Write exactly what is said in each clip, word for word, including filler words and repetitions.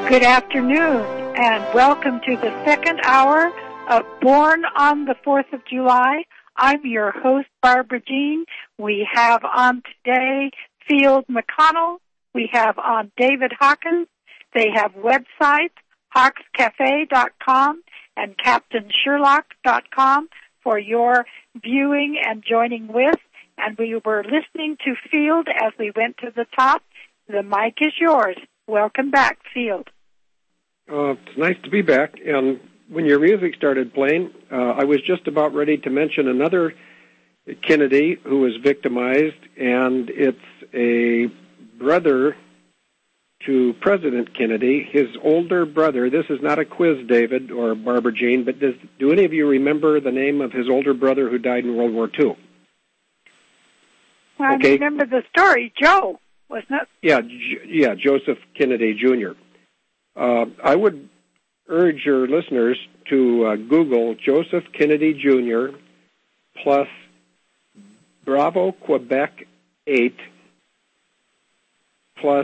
Good afternoon, and welcome to the second hour of Born on the fourth of July. I'm your host, Barbara Jean. We have on today Field McConnell. We have on David Hawkins. They have websites, hawks cafe dot com and captain sherlock dot com for your viewing and joining with. And we were listening to Field as we went to the top. The mic is yours. Welcome back, Field. Uh, it's nice to be back. And when your music started playing, uh, I was just about ready to mention another Kennedy who was victimized, and it's a brother to President Kennedy, his older brother. This is not a quiz, David or Barbara Jean, but does, do any of you remember the name of his older brother who died in World War Two? Well, okay. I remember the story, Joe, wasn't it? Yeah, J- yeah, Joseph Kennedy Junior Uh, I would urge your listeners to uh, Google Joseph Kennedy Junior plus Bravo Quebec eight plus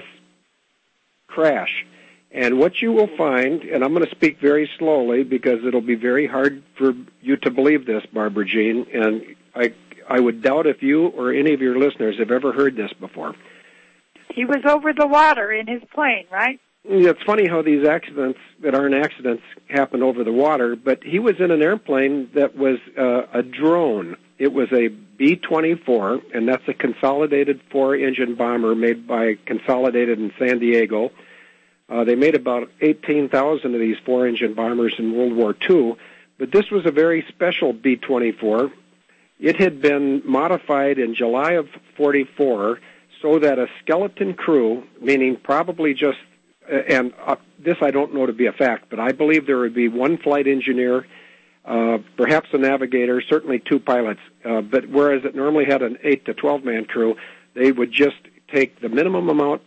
crash. And what you will find, and I'm going to speak very slowly because it'll be very hard for you to believe this, Barbara Jean, and I, I would doubt if you or any of your listeners have ever heard this before. He was over the water in his plane, right? It's funny how these accidents that aren't accidents happen over the water, but he was in an airplane that was uh, a drone. It was a B twenty-four, and that's a consolidated four-engine bomber made by Consolidated in San Diego. Uh, they made about eighteen thousand of these four-engine bombers in World War Two, but this was a very special B twenty-four. It had been modified in July of forty-four so that a skeleton crew, meaning probably just and uh, this I don't know to be a fact, but I believe there would be one flight engineer, uh, perhaps a navigator, certainly two pilots. Uh, but whereas it normally had an eight to twelve man crew, they would just take the minimum amount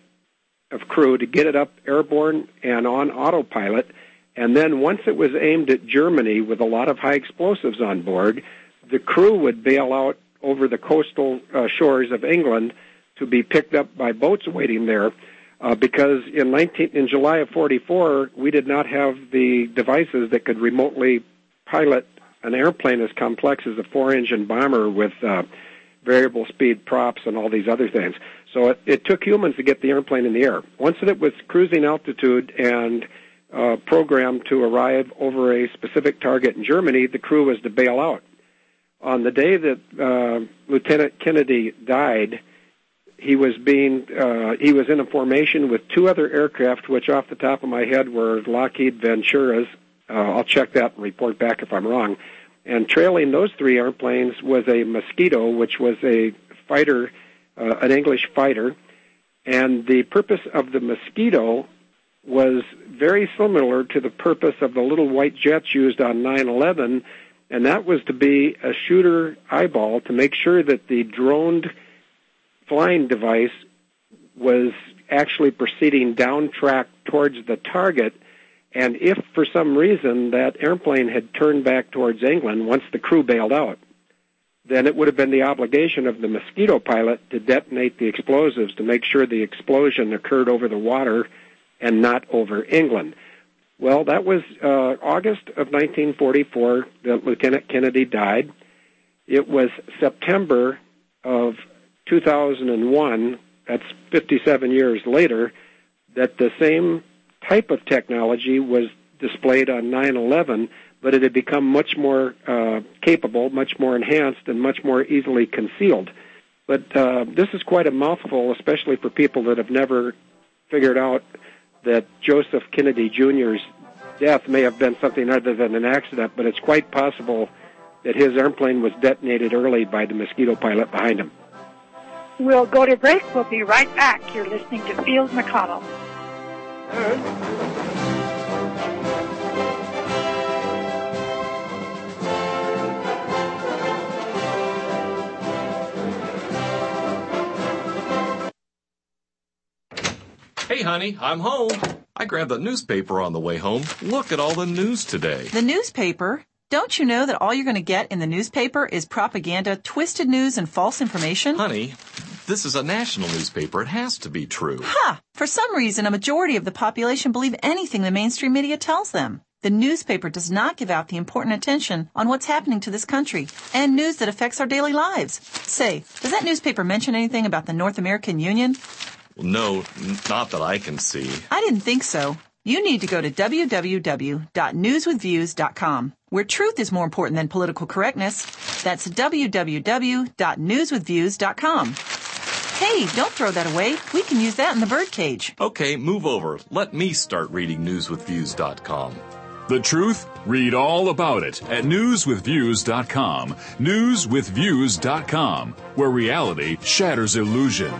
of crew to get it up airborne and on autopilot. And then once it was aimed at Germany with a lot of high explosives on board, the crew would bail out over the coastal uh, shores of England to be picked up by boats waiting there. Uh, because in nineteen in July of forty-four, we did not have the devices that could remotely pilot an airplane as complex as a four-engine bomber with uh, variable speed props and all these other things. So it, it took humans to get the airplane in the air. Once it was cruising altitude and uh, programmed to arrive over a specific target in Germany, the crew was to bail out. On the day that uh, Lieutenant Kennedy died, He was being uh, he was in a formation with two other aircraft, which off the top of my head were Lockheed Venturas. Uh, I'll check that and report back if I'm wrong. And trailing those three airplanes was a Mosquito, which was a fighter, uh, an English fighter. And the purpose of the Mosquito was very similar to the purpose of the little white jets used on nine eleven, and that was to be a shooter eyeball to make sure that the droned flying device was actually proceeding down track towards the target, and if for some reason that airplane had turned back towards England once the crew bailed out, then it would have been the obligation of the Mosquito pilot to detonate the explosives to make sure the explosion occurred over the water and not over England. Well, that was uh, August of nineteen forty-four that Lieutenant Kennedy died. It was September of two thousand one, that's fifty-seven years later, that the same type of technology was displayed on nine eleven, but it had become much more uh, capable, much more enhanced, and much more easily concealed. But uh, this is quite a mouthful, especially for people that have never figured out that Joseph Kennedy Junior's death may have been something other than an accident, but it's quite possible that his airplane was detonated early by the Mosquito pilot behind him. We'll go to break. We'll be right back. You're listening to Field McConnell. Hey, honey, I'm home. I grabbed the newspaper on the way home. Look at all the news today. The newspaper? Don't you know that all you're going to get in the newspaper is propaganda, twisted news, and false information? Honey, this is a national newspaper. It has to be true. Ha! For some reason, a majority of the population believe anything the mainstream media tells them. The newspaper does not give out the important attention on what's happening to this country and news that affects our daily lives. Say, does that newspaper mention anything about the North American Union? Well, no, n- not that I can see. I didn't think so. You need to go to w w w dot news with views dot com, where truth is more important than political correctness. That's w w w dot news with views dot com. Hey, don't throw that away. We can use that in the birdcage. Okay, move over. Let me start reading news with views dot com. The truth? Read all about it at news with views dot com. news with views dot com, where reality shatters illusion.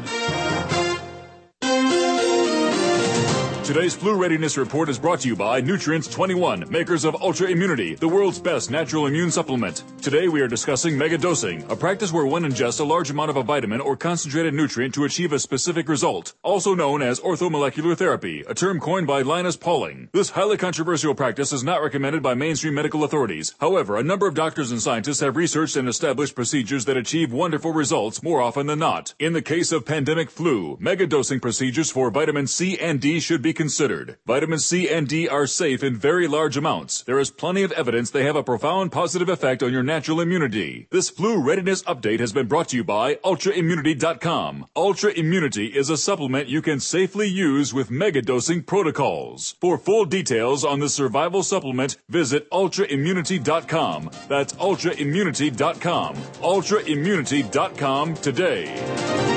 Today's Flu Readiness Report is brought to you by Nutrients twenty-one, makers of Ultra Immunity, the world's best natural immune supplement. Today we are discussing megadosing, a practice where one ingests a large amount of a vitamin or concentrated nutrient to achieve a specific result, also known as orthomolecular therapy, a term coined by Linus Pauling. This highly controversial practice is not recommended by mainstream medical authorities. However, a number of doctors and scientists have researched and established procedures that achieve wonderful results more often than not. In the case of pandemic flu, megadosing procedures for vitamin C and D should be considered. Vitamin C and D are safe in very large amounts. There is plenty of evidence they have a profound positive effect on your natural immunity. This flu readiness update has been brought to you by ultra immunity dot com. Ultra Immunity is a supplement you can safely use with megadosing protocols. For full details on the survival supplement, visit ultra immunity dot com. That's ultra immunity dot com. ultra immunity dot com today.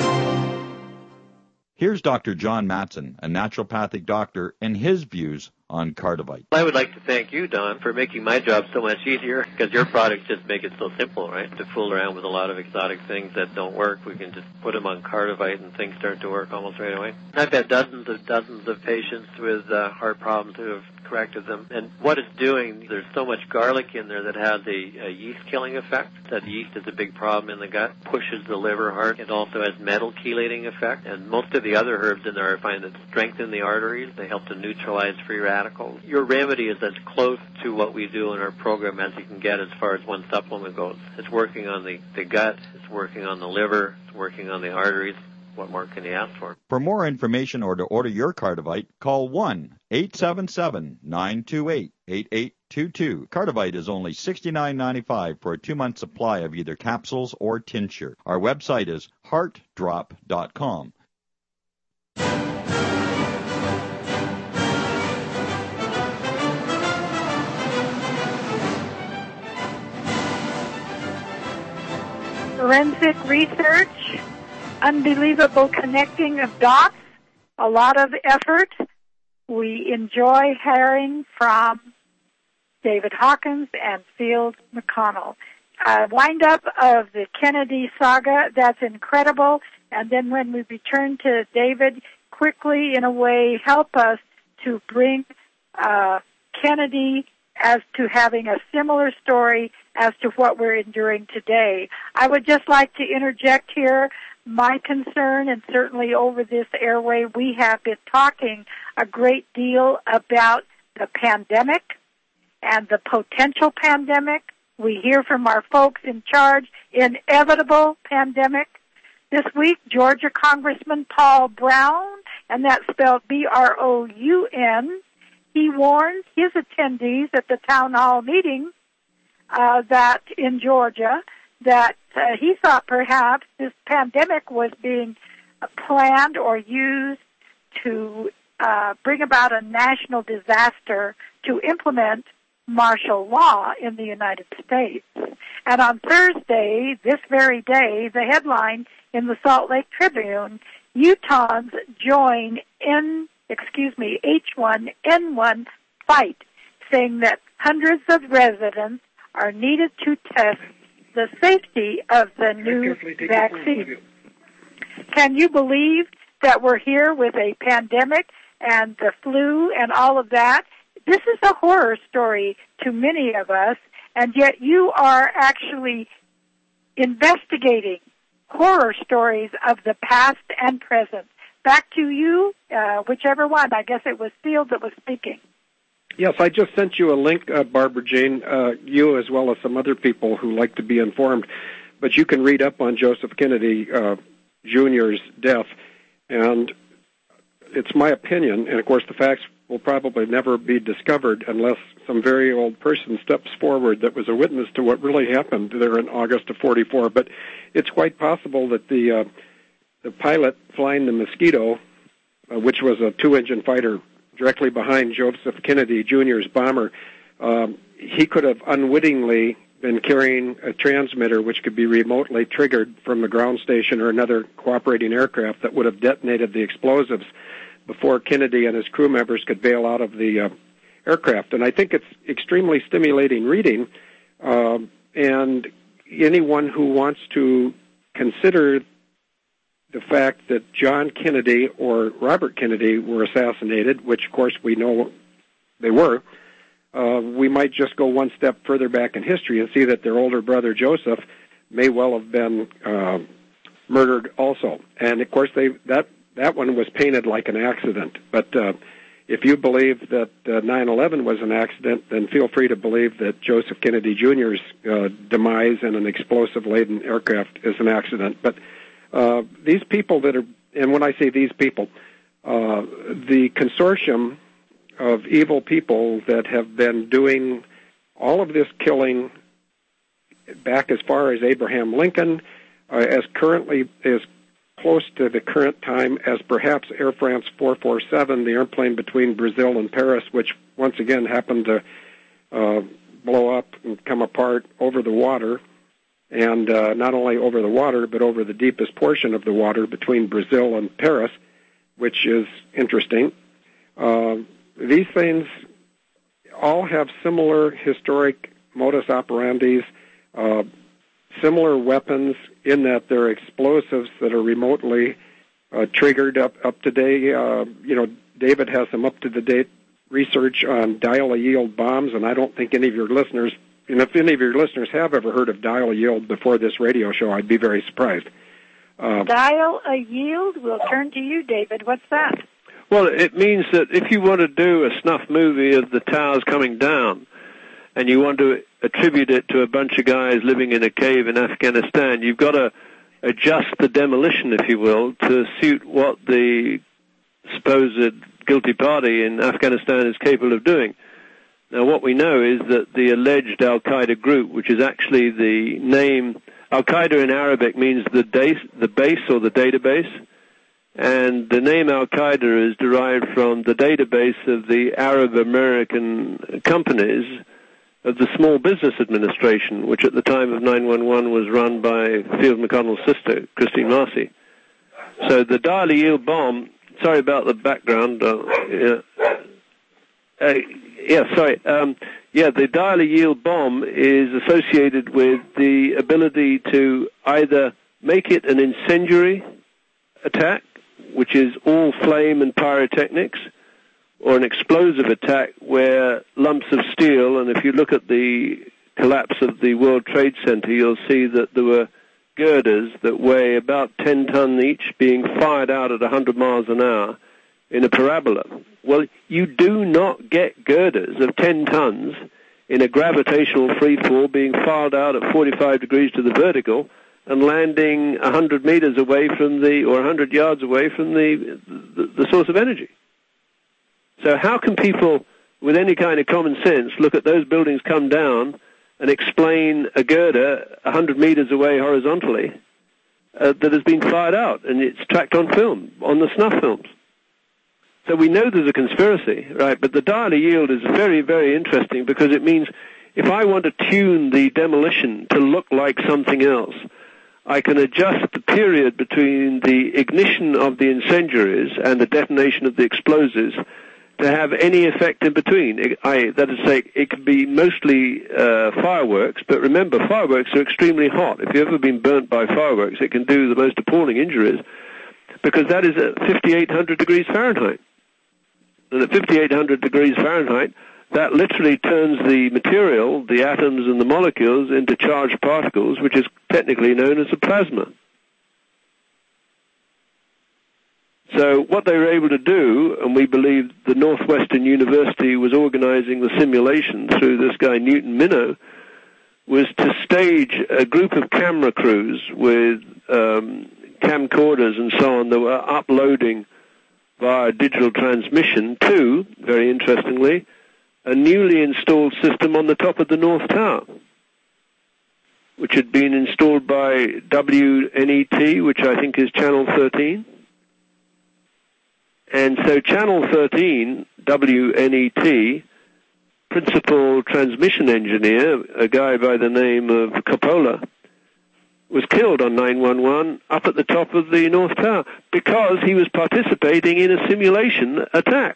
Here's Doctor John Matson, a naturopathic doctor, and his views on Cardivite. I would like to thank you, Don, for making my job so much easier, because your products just make it so simple, right? To fool around with a lot of exotic things that don't work, we can just put them on Cardivite and things start to work almost right away. I've had dozens of dozens of patients with uh, heart problems who have corrected them. And what it's doing, there's so much garlic in there that has a, a yeast-killing effect. That yeast is a big problem in the gut, pushes the liver hard. It also has metal chelating effect. And most of the other herbs in there I find that strengthen the arteries. They help to neutralize free radicals. Your remedy is as close to what we do in our program as you can get as far as one supplement goes. It's working on the, the gut, it's working on the liver, it's working on the arteries. What more can you ask for? For more information or to order your Cardivite, call one eight seven seven, nine two eight, eight eight two two. Cardivite is only sixty-nine ninety-five for a two-month supply of either capsules or tincture. Our website is heart drop dot com. Forensic research, unbelievable connecting of dots, a lot of effort. We enjoy hearing from David Hawkins and Field McConnell. Uh, wind up of the Kennedy saga, that's incredible. And then when we return to David, quickly, in a way, help us to bring uh, Kennedy as to having a similar story as to what we're enduring today. I would just like to interject here my concern, and certainly over this airway we have been talking a great deal about the pandemic and the potential pandemic. We hear from our folks in charge, inevitable pandemic. This week, Georgia Congressman Paul Brown, and that's spelled B R O U N, he warned his attendees at the town hall meeting uh, that in Georgia that uh, he thought perhaps this pandemic was being uh, planned or used to uh, bring about a national disaster to implement martial law in the United States. And on Thursday, this very day, the headline in the Salt Lake Tribune, Utahns join in, excuse me, H one N one fight, saying that hundreds of residents are needed to test the safety of the new vaccine. Can you believe that we're here with a pandemic and the flu and all of that? This is a horror story to many of us, and yet you are actually investigating horror stories of the past and present. Back to you, uh, whichever one. I guess it was Field that was speaking. Yes, I just sent you a link, uh, Barbara Jane, uh, you as well as some other people who like to be informed. But you can read up on Joseph Kennedy uh, Junior's death. And it's my opinion, and of course the facts will probably never be discovered unless some very old person steps forward that was a witness to what really happened there in August of forty-four. But it's quite possible that the uh, the pilot flying the Mosquito, uh, which was a two-engine fighter directly behind Joseph Kennedy Junior's bomber, um, he could have unwittingly been carrying a transmitter which could be remotely triggered from the ground station or another cooperating aircraft that would have detonated the explosives before Kennedy and his crew members could bail out of the uh, aircraft. And I think it's extremely stimulating reading, uh, and anyone who wants to consider the fact that John Kennedy or Robert Kennedy were assassinated, which of course we know they were, uh, we might just go one step further back in history and see that their older brother Joseph may well have been uh, murdered also. And of course they that that one was painted like an accident. But uh, if you believe that uh, nine eleven was an accident, then feel free to believe that Joseph Kennedy Junior's uh, demise in an explosive-laden aircraft is an accident. But uh, these people that are, and when I say these people, uh, the consortium of evil people that have been doing all of this killing back as far as Abraham Lincoln, uh, as currently as close to the current time as perhaps Air France four forty-seven, the airplane between Brazil and Paris, which once again happened to uh, blow up and come apart over the water, and uh, not only over the water, but over the deepest portion of the water between Brazil and Paris, which is interesting. Uh, these things all have similar historic modus operandis, uh, similar weapons in that they're explosives that are remotely uh, triggered up, up to date. Uh, you know, David has some up-to-the-date research on dial-a-yield bombs, and I don't think any of your listeners, and if any of your listeners have ever heard of dial-a-yield before this radio show, I'd be very surprised. Uh, Dial-a-yield? We'll turn to you, David. What's that? Well, it means that if you want to do a snuff movie of the towers coming down, and you want to attribute it to a bunch of guys living in a cave in Afghanistan, you've got to adjust the demolition, if you will, to suit what the supposed guilty party in Afghanistan is capable of doing. Now, what we know is that the alleged Al-Qaeda group, which is actually the name, Al-Qaeda in Arabic means the, da- the base or the database, and the name Al-Qaeda is derived from the database of the Arab-American companies of the Small Business Administration, which at the time of nine one one was run by Field McConnell's sister, Christine Marcy. So the dial-a-yield bomb, sorry about the background, uh, yeah, uh, yeah, sorry, um, yeah, the dial-a-yield bomb is associated with the ability to either make it an incendiary attack, which is all flame and pyrotechnics, or an explosive attack where lumps of steel, and if you look at the collapse of the World Trade Center, you'll see that there were girders that weigh about ten ton each being fired out at one hundred miles an hour in a parabola. Well, you do not get girders of ten tons in a gravitational freefall being fired out at forty-five degrees to the vertical and landing one hundred meters away from the, or one hundred yards away from the, the, the source of energy. So how can people, with any kind of common sense, look at those buildings come down and explain a girder one hundred meters away horizontally uh, that has been fired out, and it's tracked on film, on the snuff films? So we know there's a conspiracy, right? But the dial-a-yield is very, very interesting because it means if I want to tune the demolition to look like something else, I can adjust the period between the ignition of the incendiaries and the detonation of the explosives to have any effect in between. It, I, that is to say, it can be mostly uh, fireworks, but remember, fireworks are extremely hot. If you've ever been burnt by fireworks, it can do the most appalling injuries because that is at fifty-eight hundred degrees Fahrenheit. And at fifty-eight hundred degrees Fahrenheit, that literally turns the material, the atoms and the molecules, into charged particles, which is technically known as a plasma. So what they were able to do, and we believe the Northwestern University was organizing the simulation through this guy Newton Minow, was to stage a group of camera crews with um, camcorders and so on that were uploading via digital transmission to, very interestingly, a newly installed system on the top of the North Tower, which had been installed by W N E T, which I think is Channel thirteen. And so Channel thirteen, W N E T, principal transmission engineer, a guy by the name of Coppola, was killed on nine one one up at the top of the North Tower because he was participating in a simulation attack.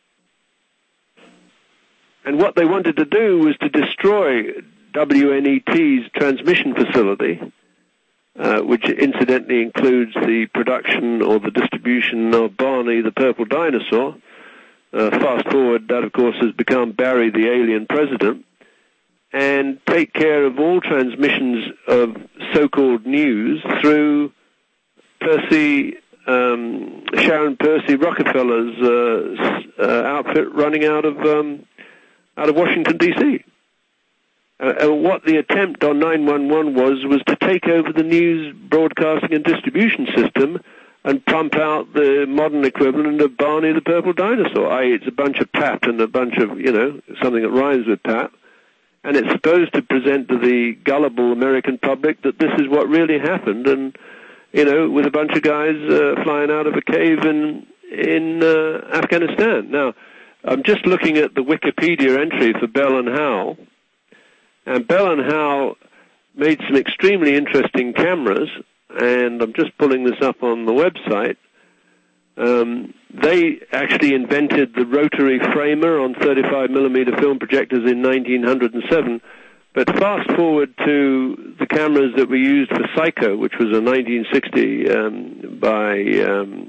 And what they wanted to do was to destroy W N E T's transmission facility, uh, which incidentally includes the production or the distribution of Barney the Purple Dinosaur. Uh, fast forward, that of course has become Barry the Alien President, and take care of all transmissions of so-called news through Percy, um, Sharon Percy Rockefeller's uh, uh, outfit running out of um, out of Washington, D C Uh, and what the attempt on nine one one was, was to take over the news broadcasting and distribution system and pump out the modern equivalent of Barney the Purple Dinosaur, that is it's a bunch of pap and a bunch of, you know, something that rhymes with pap. And it's supposed to present to the gullible American public that this is what really happened, and, you know, with a bunch of guys uh, flying out of a cave in, in uh, Afghanistan. Now, I'm just looking at the Wikipedia entry for Bell and Howell, and Bell and Howell made some extremely interesting cameras, and I'm just pulling this up on the website. Um, they actually invented the rotary framer on thirty-five millimeter film projectors in nineteen oh seven, but fast forward to the cameras that were used for Psycho, which was a nineteen sixty um, by um,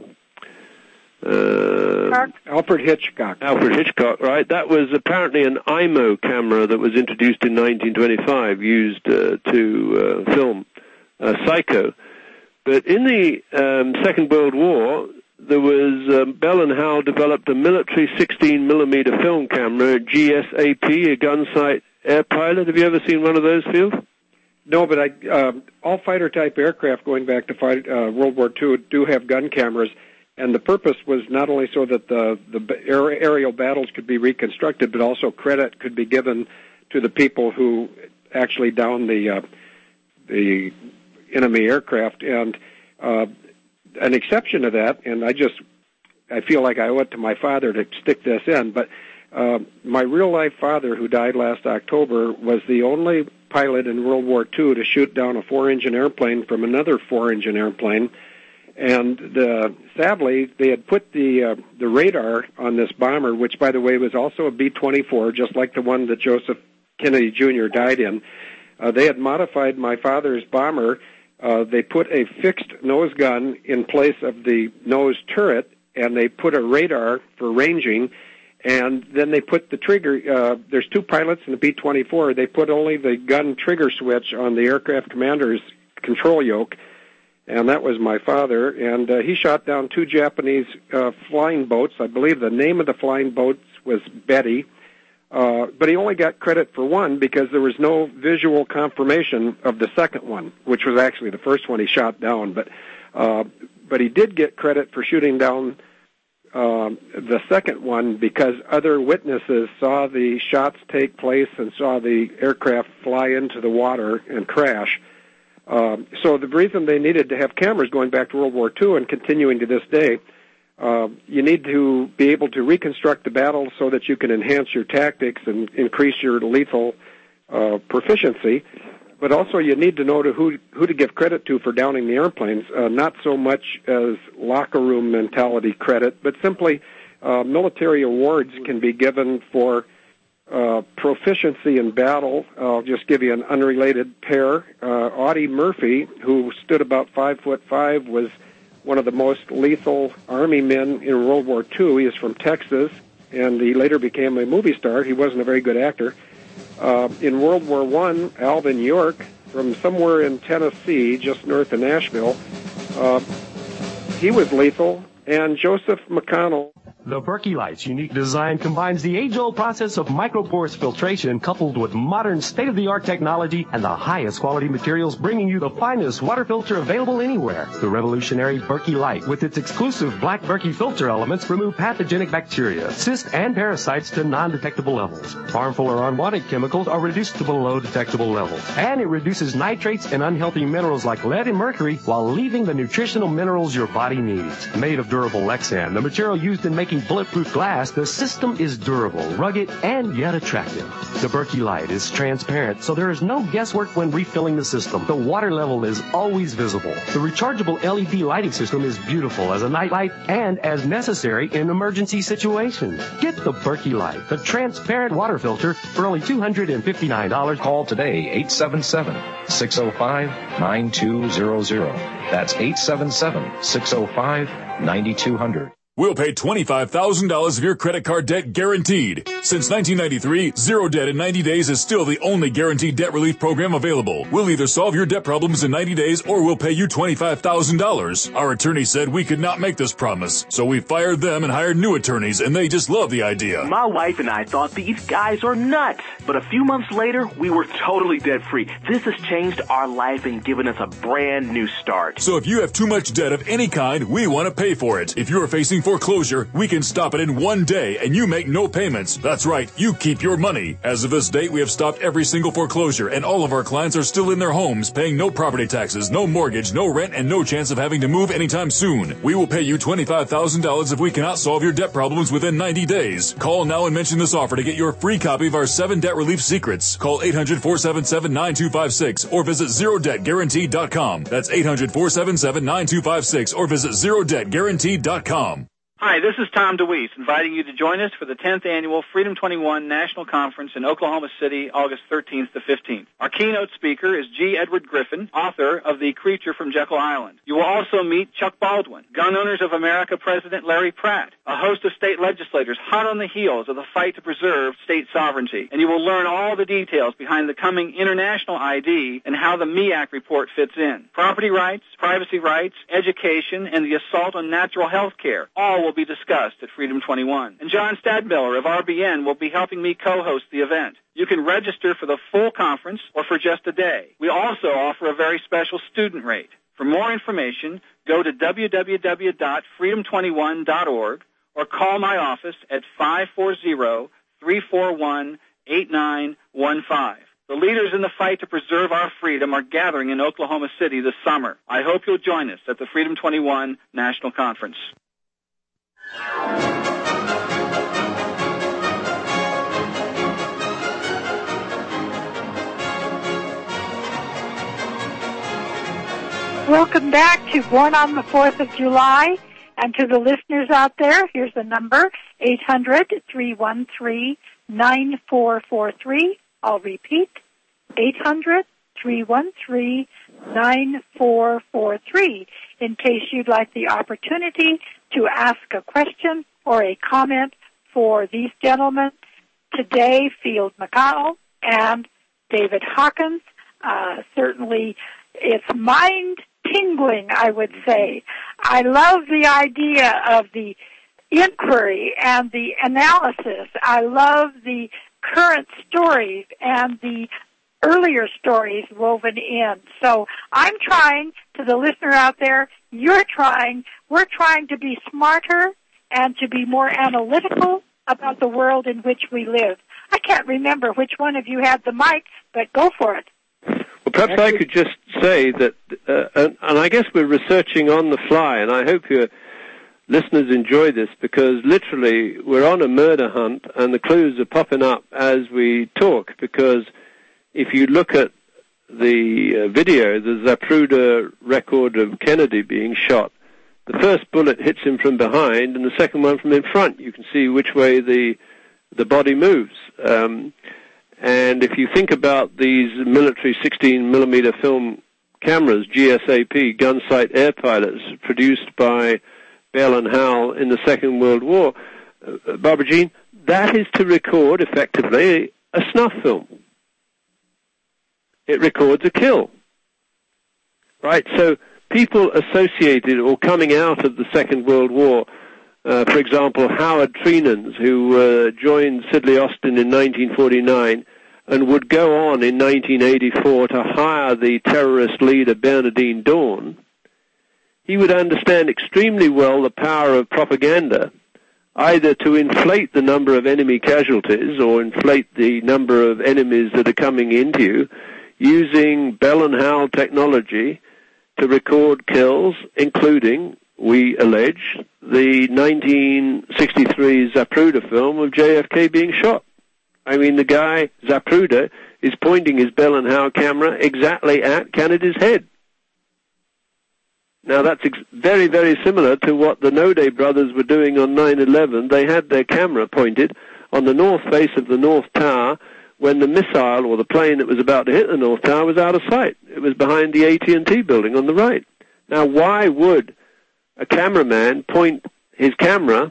uh, Alfred Hitchcock. Alfred Hitchcock, right? That was apparently an I M O camera that was introduced in nineteen twenty-five, used uh, to uh, film uh, Psycho. But in the um, Second World War, there was, um, Bell and Howell developed a military sixteen millimeter film camera, G S A P, a gunsight air pilot. Have you ever seen one of those, Field? No, but I, uh, all fighter-type aircraft going back to fight, uh, World War Two do have gun cameras, and the purpose was not only so that the, the aerial battles could be reconstructed, but also credit could be given to the people who actually downed the, uh, the enemy aircraft. And uh, an exception to that, and I just, I feel like I owe it to my father to stick this in, but uh, my real-life father, who died last October, was the only pilot in World War Two to shoot down a four-engine airplane from another four-engine airplane. And the, sadly, they had put the uh, the radar on this bomber, which, by the way, was also a B twenty-four, just like the one that Joseph Kennedy Junior died in. Uh, they had modified my father's bomber. Uh, they put a fixed nose gun in place of the nose turret, and they put a radar for ranging, and then they put the trigger. Uh, there's two pilots in the B twenty-four. They put only the gun trigger switch on the aircraft commander's control yoke, and that was my father. And uh, he shot down two Japanese uh, flying boats. I believe the name of the flying boats was Betty. Uh, but he only got credit for one because there was no visual confirmation of the second one, which was actually the first one he shot down. But uh, but he did get credit for shooting down uh, the second one because other witnesses saw the shots take place and saw the aircraft fly into the water and crash. Uh, so the reason they needed to have cameras going back to World War Two and continuing to this day, Uh, you need to be able to reconstruct the battle so that you can enhance your tactics and increase your lethal uh, proficiency. But also you need to know to who, who to give credit to for downing the airplanes, uh, not so much as locker room mentality credit, but simply uh, military awards can be given for uh, proficiency in battle. I'll just give you an unrelated pair. Uh, Audie Murphy, who stood about five foot five, was one of the most lethal Army men in World War Two. He is from Texas, and he later became a movie star. He wasn't a very good actor. Uh, in World War One, Alvin York, from somewhere in Tennessee, just north of Nashville, uh, he was lethal. And Joseph McConnell, The Berkey Light's unique design combines the age-old process of microporous filtration coupled with modern state-of-the-art technology and the highest quality materials, bringing you the finest water filter available anywhere. The revolutionary Berkey Light, with its exclusive black Berkey filter elements, remove pathogenic bacteria, cysts, and parasites to non-detectable levels. Harmful or unwanted chemicals are reduced to below detectable levels. And it reduces nitrates and unhealthy minerals like lead and mercury while leaving the nutritional minerals your body needs. Made of durable Lexan, the material used in making bulletproof glass, the system is durable, rugged, and yet attractive. The Berkey Light is transparent, so there is no guesswork when refilling the system. The water level is always visible. The rechargeable L E D lighting system is beautiful as a night light and as necessary in emergency situations. Get the Berkey Light, the transparent water filter, for only two hundred fifty-nine dollars. Call today, eight seven seven, six oh five, nine two zero zero. That's eight seven seven, six oh five, nine two zero zero. We'll pay twenty-five thousand dollars of your credit card debt guaranteed. Since nineteen ninety-three, Zero Debt in ninety days is still the only guaranteed debt relief program available. We'll either solve your debt problems in ninety days or we'll pay you twenty-five thousand dollars. Our attorney said we could not make this promise, so we fired them and hired new attorneys, and they just love the idea. My wife and I thought these guys are nuts, but a few months later, we were totally debt-free. This has changed our life and given us a brand new start. So if you have too much debt of any kind, we want to pay for it. If you're facing foreclosure, we can stop it in one day and you make no payments. That's right, you keep your money. As of this date, we have stopped every single foreclosure and all of our clients are still in their homes, paying no property taxes, no mortgage, no rent, and no chance of having to move anytime soon. We will pay you twenty-five thousand dollars if we cannot solve your debt problems within ninety days. Call now and mention this offer to get your free copy of our seven debt relief secrets. Call eight hundred, four seven seven, nine two five six or visit zero debt guaranteed dot com. That's eight hundred, four seven seven, nine two five six or visit zero debt guaranteed dot com. Hi, this is Tom DeWeese, inviting you to join us for the tenth Annual Freedom twenty-one National Conference in Oklahoma City, August thirteenth to fifteenth. Our keynote speaker is G. Edward Griffin, author of The Creature from Jekyll Island. You will also meet Chuck Baldwin, Gun Owners of America President Larry Pratt, a host of state legislators hot on the heels of the fight to preserve state sovereignty. And you will learn all the details behind the coming international I D and how the M E A C report fits in. Property rights, privacy rights, education, and the assault on natural health care, all will be discussed at Freedom twenty-one. And John Stadmiller of R B N will be helping me co-host the event. You can register for the full conference or for just a day. We also offer a very special student rate. For more information, go to w w w dot freedom twenty-one dot org or call my office at five four zero, three four one, eight nine one five. The leaders in the fight to preserve our freedom are gathering in Oklahoma City this summer. I hope you'll join us at the Freedom twenty-one National Conference. Welcome back to Born on the fourth of July. And to the listeners out there, here's the number, eight hundred, three one three, nine four four three. I'll repeat, eight hundred, three one three, nine four four three, in case you'd like the opportunity to ask a question or a comment for these gentlemen today, Field McConnell and David Hawkins. Uh, certainly, it's mind-tingling, I would say. I love the idea of the inquiry and the analysis. I love the current stories and the earlier stories woven in. So I'm trying, to the listener out there, you're trying, we're trying to be smarter and to be more analytical about the world in which we live. I can't remember which one of you had the mic, but go for it. Well, perhaps I could just say that, uh, and, and I guess we're researching on the fly, and I hope your listeners enjoy this, because literally we're on a murder hunt, and the clues are popping up as we talk, because if you look at the uh, video, the Zapruder record of Kennedy being shot, the first bullet hits him from behind, and the second one from in front. You can see which way the the body moves. Um, and if you think about these military sixteen millimeter film cameras, G S A P, gun sight air pilots, produced by Bell and Howell in the Second World War, uh, Barbara Jean, that is to record, effectively, a snuff film. It records a kill. Right? So people associated or coming out of the Second World War Uh, for example, Howard Treenans, who uh, joined Sidley Austin in nineteen forty-nine and would go on in nineteen eighty-four to hire the terrorist leader Bernardine Dawn, he would understand extremely well the power of propaganda, either to inflate the number of enemy casualties or inflate the number of enemies that are coming into you, using Bell and Howell technology to record kills, including, we allege, the nineteen sixty-three Zapruder film of J F K being shot. I mean, the guy, Zapruder, is pointing his Bell and Howell camera exactly at Kennedy's head. Now, that's ex- very, very similar to what the Node brothers were doing on nine eleven. They had their camera pointed on the north face of the North Tower when the missile or the plane that was about to hit the North Tower was out of sight. It was behind the A T and T building on the right. Now, why would a cameraman point his camera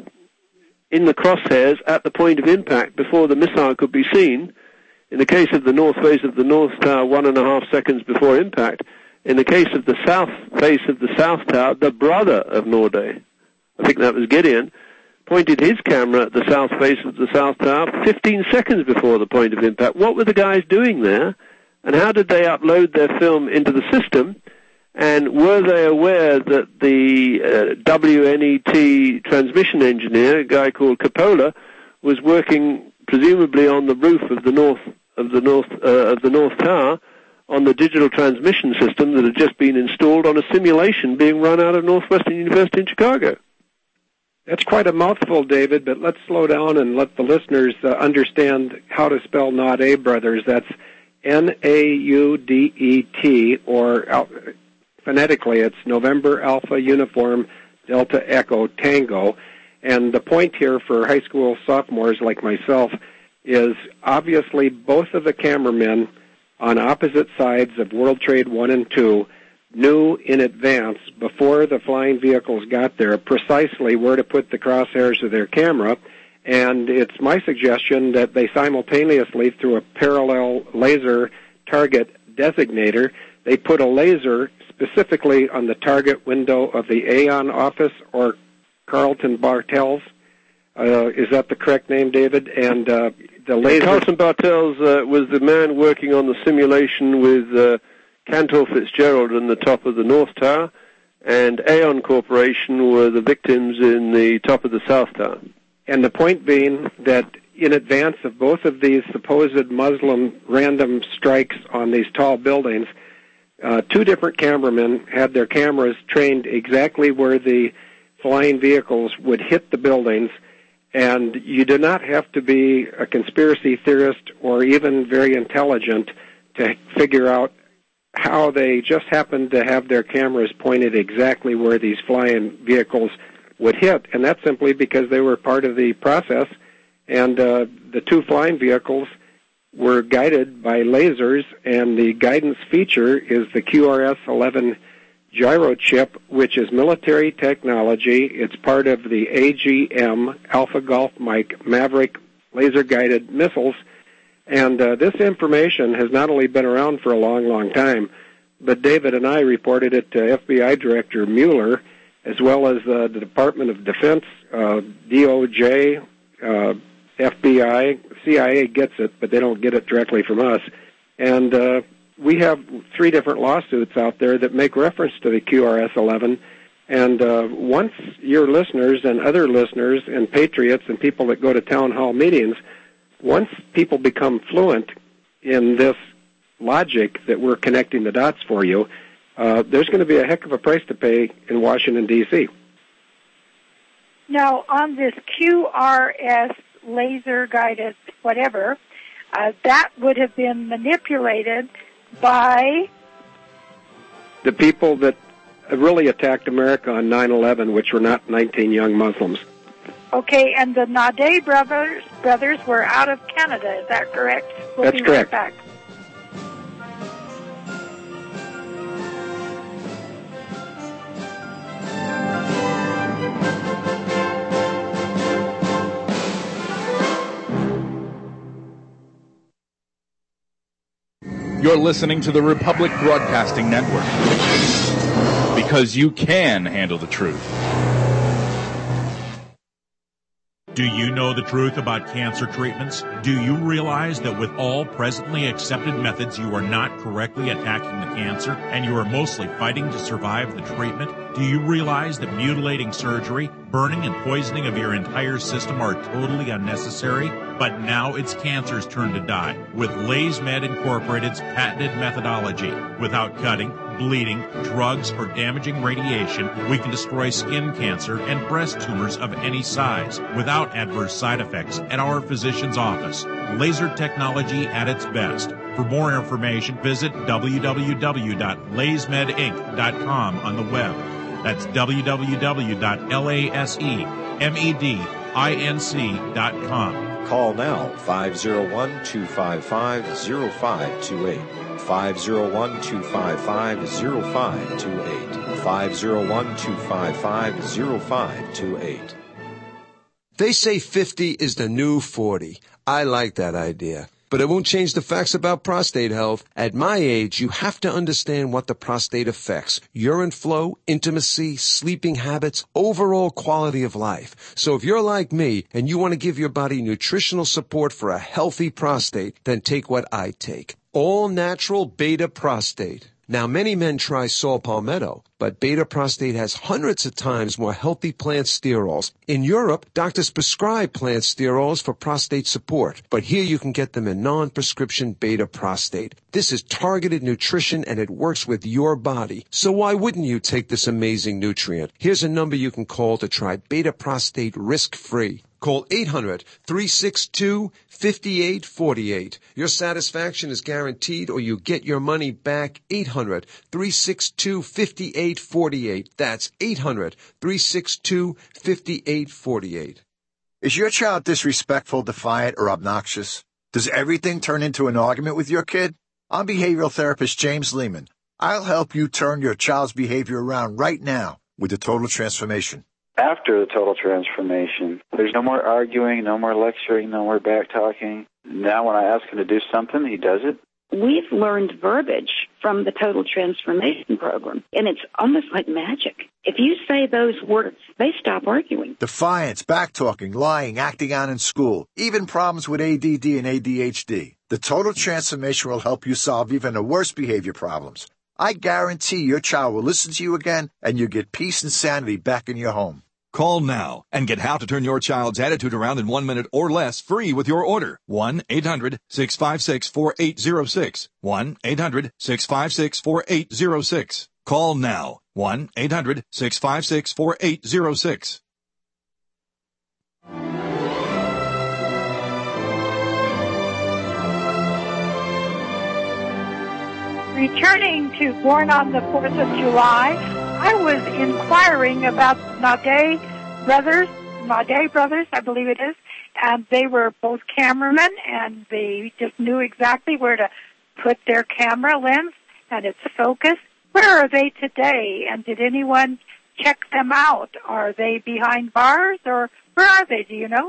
in the crosshairs at the point of impact before the missile could be seen? In the case of the north face of the North Tower, one and a half seconds before impact. In the case of the south face of the South Tower, the brother of Norde, I think that was Gideon, pointed his camera at the south face of the South Tower fifteen seconds before the point of impact. What were the guys doing there, and how did they upload their film into the system? And were they aware that the uh, W N E T transmission engineer, a guy called Coppola, was working presumably on the roof of the north of the north uh, of the North Tower on the digital transmission system that had just been installed on a simulation being run out of Northwestern University in Chicago? That's quite a mouthful, David, but let's slow down and let the listeners uh, understand how to spell Naudet Brothers. That's N A U D E T, or uh, phonetically it's November Alpha Uniform Delta Echo Tango. And the point here for high school sophomores like myself is obviously both of the cameramen on opposite sides of World Trade One and Two knew in advance, before the flying vehicles got there, precisely where to put the crosshairs of their camera. And it's my suggestion that they simultaneously, through a parallel laser target designator, they put a laser specifically on the target window of the Aon office or Carlton Bartels. Uh, is that the correct name, David? And uh, the laser... Carlton Bartels uh, was the man working on the simulation with uh, Cantor Fitzgerald on the top of the North Tower, and Aon Corporation were the victims in the top of the South Tower. And the point being that in advance of both of these supposed Muslim random strikes on these tall buildings, uh, two different cameramen had their cameras trained exactly where the flying vehicles would hit the buildings. And you do not have to be a conspiracy theorist or even very intelligent to figure out how they just happened to have their cameras pointed exactly where these flying vehicles would hit. And that's simply because they were part of the process. And uh, the two flying vehicles were guided by lasers, and the guidance feature is the Q R S eleven gyro chip, which is military technology. It's part of the A G M, Alpha Golf Mike Maverick laser-guided missiles. And uh, this information has not only been around for a long, long time, but David and I reported it to F B I Director Mueller, as well as uh, the Department of Defense, uh, D O J, uh, F B I, C I A gets it, but they don't get it directly from us. And uh, we have three different lawsuits out there that make reference to the Q R S eleven. And uh, once your listeners and other listeners and patriots and people that go to town hall meetings, once people become fluent in this logic that we're connecting the dots for you, uh, there's going to be a heck of a price to pay in Washington, D C Now, on this Q R S laser-guided whatever, uh, that would have been manipulated by the people that really attacked America on nine eleven, which were not nineteen young Muslims. Okay, and the Naudet brothers brothers were out of Canada, is that correct? We'll That's be correct. Right back. You're listening to the Republic Broadcasting Network, because you can handle the truth. Do you know the truth about cancer treatments? Do you realize that with all presently accepted methods, you are not correctly attacking the cancer and you are mostly fighting to survive the treatment? Do you realize that mutilating surgery, burning and poisoning of your entire system are totally unnecessary? But now it's cancer's turn to die with LaysMed Incorporated's patented methodology. Without cutting, bleeding, drugs, or damaging radiation, we can destroy skin cancer and breast tumors of any size without adverse side effects at our physician's office. Laser technology at its best. For more information, visit w w w dot lays med inc dot com on the web. That's w w w dot lays med dot com. Call now, five oh one, two five five, oh five two eight. five oh one, two five five, oh five two eight. five oh one, two five five, oh five two eight. They say fifty is the new forty. I like that idea. But it won't change the facts about prostate health. At my age, you have to understand what the prostate affects. Urine flow, intimacy, sleeping habits, overall quality of life. So if you're like me and you want to give your body nutritional support for a healthy prostate, then take what I take. All natural beta prostate. Now, many men try saw palmetto, but beta prostate has hundreds of times more healthy plant sterols. In Europe, doctors prescribe plant sterols for prostate support, but here you can get them in non-prescription beta prostate. This is targeted nutrition and it works with your body. So why wouldn't you take this amazing nutrient? Here's a number you can call to try beta prostate risk-free. Call eight hundred, three six two, five eight four eight. Your satisfaction is guaranteed or you get your money back. eight hundred, three six two, five eight four eight. That's eight hundred, three six two, five eight four eight. Is your child disrespectful, defiant, or obnoxious? Does everything turn into an argument with your kid? I'm behavioral therapist James Lehman. I'll help you turn your child's behavior around right now with the Total Transformation. After the total transformation, there's no more arguing, no more lecturing, no more back-talking. Now when I ask him to do something, he does it. We've learned verbiage from the Total Transformation Program, and it's almost like magic. If you say those words, they stop arguing. Defiance, back-talking, lying, acting out in school, even problems with A D D and A D H D. The Total Transformation will help you solve even the worst behavior problems. I guarantee your child will listen to you again, and you'll get peace and sanity back in your home. Call now and get how to turn your child's attitude around in one minute or less free with your order. one eight hundred, six five six, four eight zero six. one eight hundred, six five six, four eight zero six. Call now. one eight hundred, six five six, four eight zero six. Returning to Born on the fourth of July, I was inquiring about Naudet brothers, Naudet brothers, I believe it is, and they were both cameramen, and they just knew exactly where to put their camera lens and its focus. Where are they today, and did anyone check them out? Are they behind bars, or where are they, do you know?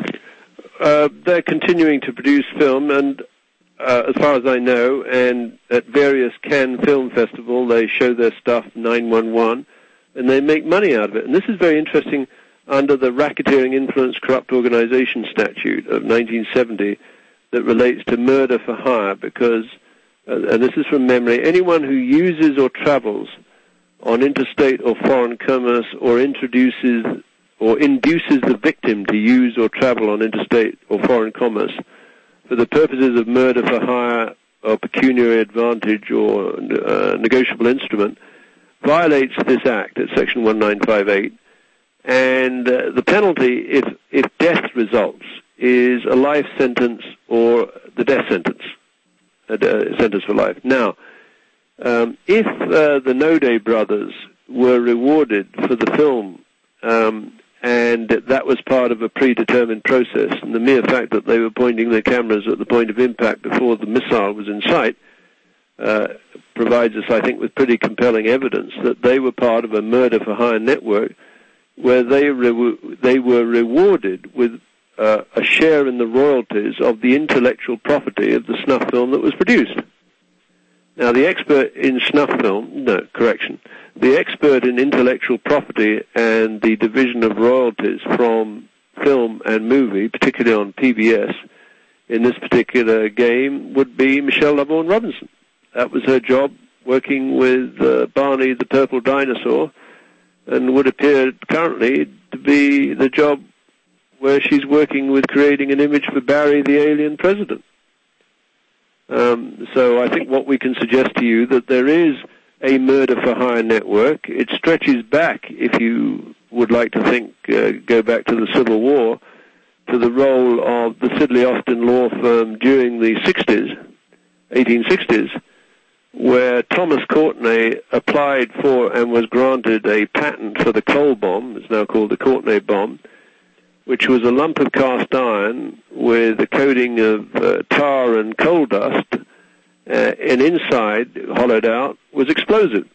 Uh, they're continuing to produce film, and Uh, as far as I know, and at various Cannes Film Festival, they show their stuff, nine one one, and they make money out of it. And this is very interesting under the Racketeering Influence Corrupt Organization Statute of nineteen seventy that relates to murder for hire, because, uh, and this is from memory, anyone who uses or travels on interstate or foreign commerce or introduces or induces the victim to use or travel on interstate or foreign commerce for the purposes of murder for hire or pecuniary advantage or uh, negotiable instrument, violates this act at Section nineteen fifty-eight. And uh, the penalty, if, if death results, is a life sentence or the death sentence, a uh, sentence for life. Now, um, if uh, the Naudet brothers were rewarded for the film, um, and that was part of a predetermined process, and the mere fact that they were pointing their cameras at the point of impact before the missile was in sight uh, provides us, I think, with pretty compelling evidence that they were part of a murder-for-hire network where they re- they were rewarded with uh, a share in the royalties of the intellectual property of the snuff film that was produced. Now, the expert in snuff film, no, correction, the expert in intellectual property and the division of royalties from film and movie, particularly on P B S, in this particular game would be Michelle Loveborn Robinson. That was her job, working with uh, Barney the Purple Dinosaur, and would appear currently to be the job where she's working with creating an image for Barry the Alien President. Um, so I think what we can suggest to you that there is a murder-for-hire network. It stretches back, if you would like to think, uh, go back to the Civil War, to the role of the Sidley Austin law firm during the sixties, eighteen sixties, where Thomas Courtenay applied for and was granted a patent for the coal bomb, it's now called the Courtenay bomb, which was a lump of cast iron with a coating of uh, tar and coal dust, uh, and inside, hollowed out, was explosive.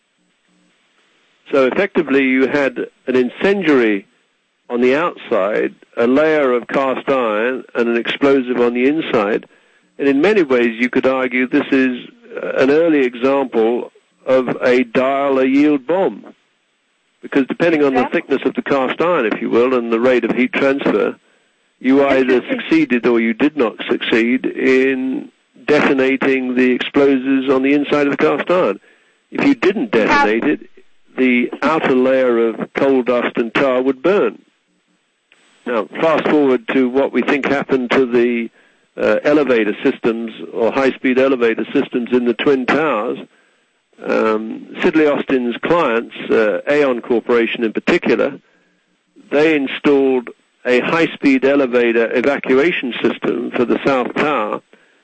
So effectively you had an incendiary on the outside, a layer of cast iron, and an explosive on the inside. And in many ways you could argue this is an early example of a dial-a-yield bomb. Because depending on the thickness of the cast iron, if you will, and the rate of heat transfer, you either succeeded or you did not succeed in detonating the explosives on the inside of the cast iron. If you didn't detonate it, the outer layer of coal dust and tar would burn. Now, fast forward to what we think happened to the uh, elevator systems or high-speed elevator systems in the Twin Towers. Um, Sidley Austin's clients, uh, Aon Corporation in particular, they installed a high-speed elevator evacuation system for the South Tower,